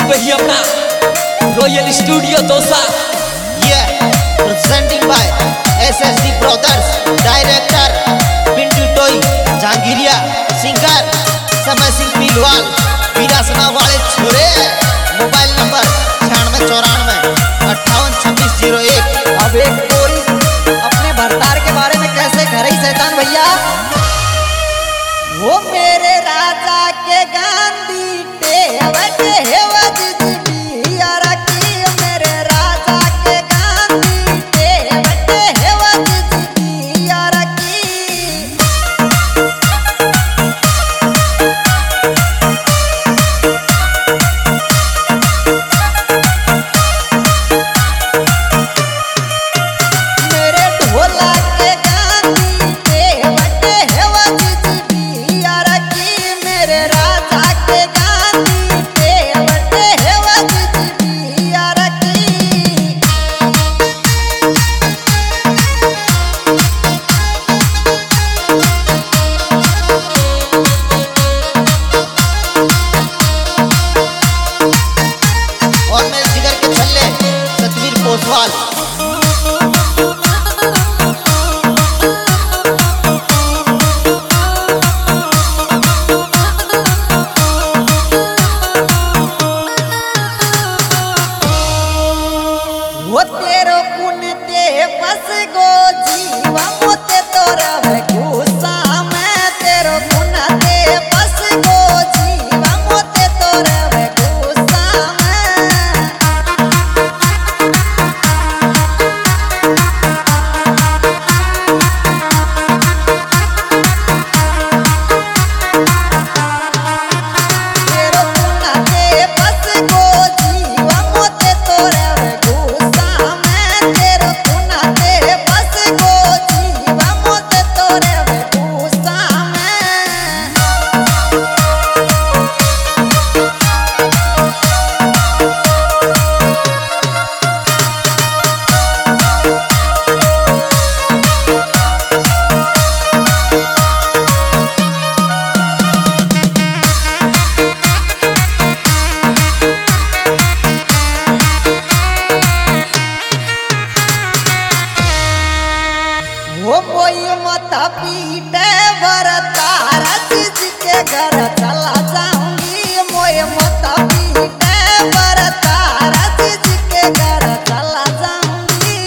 वही अपना royal studio Dausa. presenting by SSD Brothers, director Pintu Toi Jahangiriya, singer Samay Singh Pilwal, Virasana वाले छोरे। Mobile number 9694582601। अब एक कोई अपने भरतार के बारे में कैसे घर ही शैतान भैया। वो मेरे राजा के गांधी टेवटे हेवज जिबिया रखी, मेरे राजा के गांधी टेवटे हेवज जिबिया रखी। मेरे ढोला के गांधी टेवटे हेवज जिबिया रखी, मेरे राजा के गांधी टेवटे हेवज जिबिया रखी। और मेरे जिगर के छल्ले सतवीर पोसवाल। वो तेरो पुन ते बस गो जीवा मोते तोरा गुस्सा में, तेरो पुन ते बस गो जीवा मोते तोरा गुस्सा में। तेरो पुन ते बस गो जीवा मोते तोरा गुस्सा में, तेरो पुन ते बस गो जीवा मोते तोरा गुस्सा में। वो कोई मत पीटे बरतार चीज के घर चला जाऊंगी, मोय मत पीटे बरतार चीज के घर चला जाऊंगी।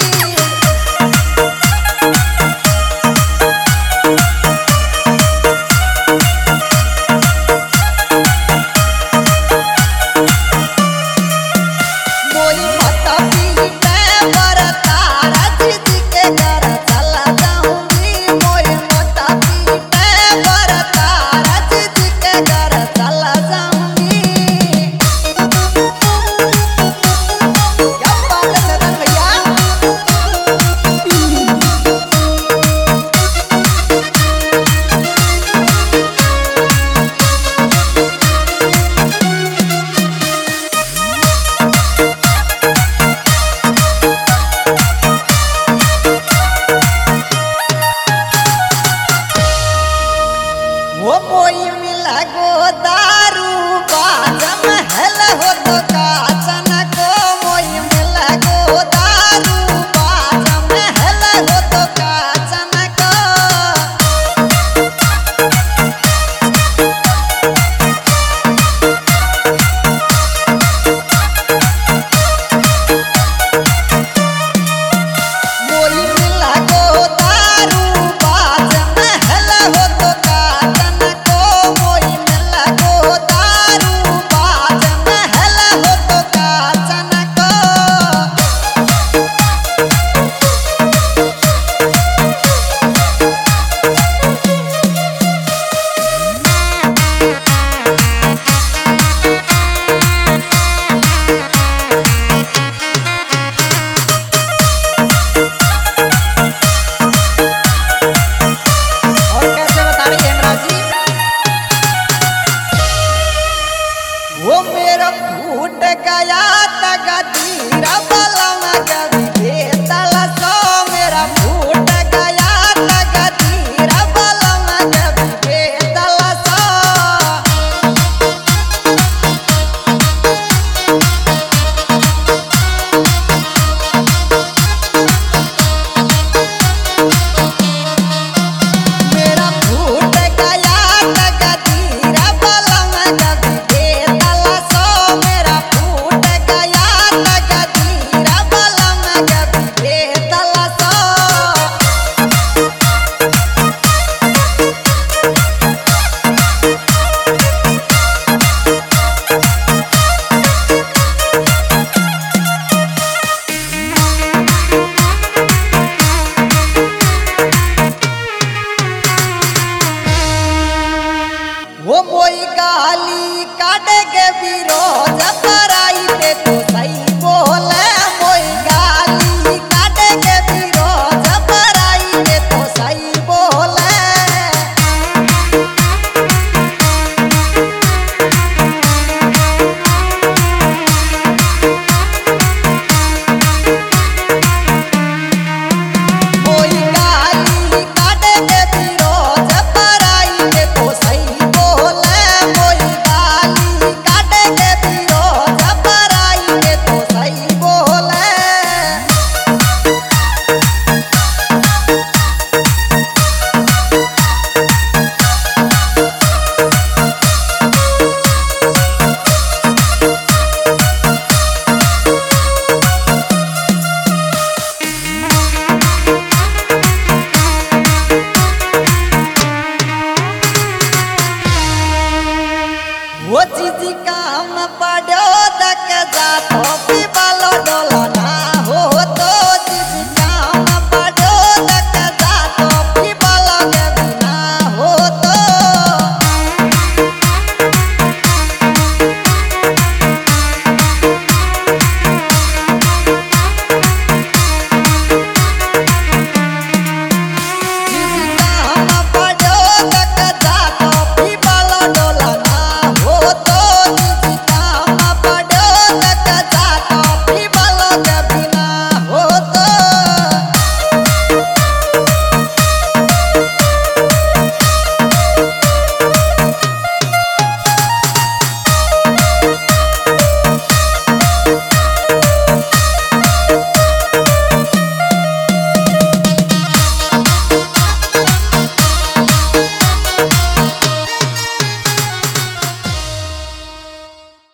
मोई मत पीटे बरतार चीज के घर चला जाऊंगी, मोई मत पीटे बरतार चीज के घर चला जाऊंगी। क्या बात है सदन भैया। वो कोई मिला गो दारू बाज महल हो तो काचन को, मोई मिला गो दारू बाज महल हो तो काचन को। मोई मिला गो दारू बाज महल हो तो काचन को, मोई मिला गो दारू बाज महल हो तो काचन मोई गाली काटे के विरोध पराई ते तो सही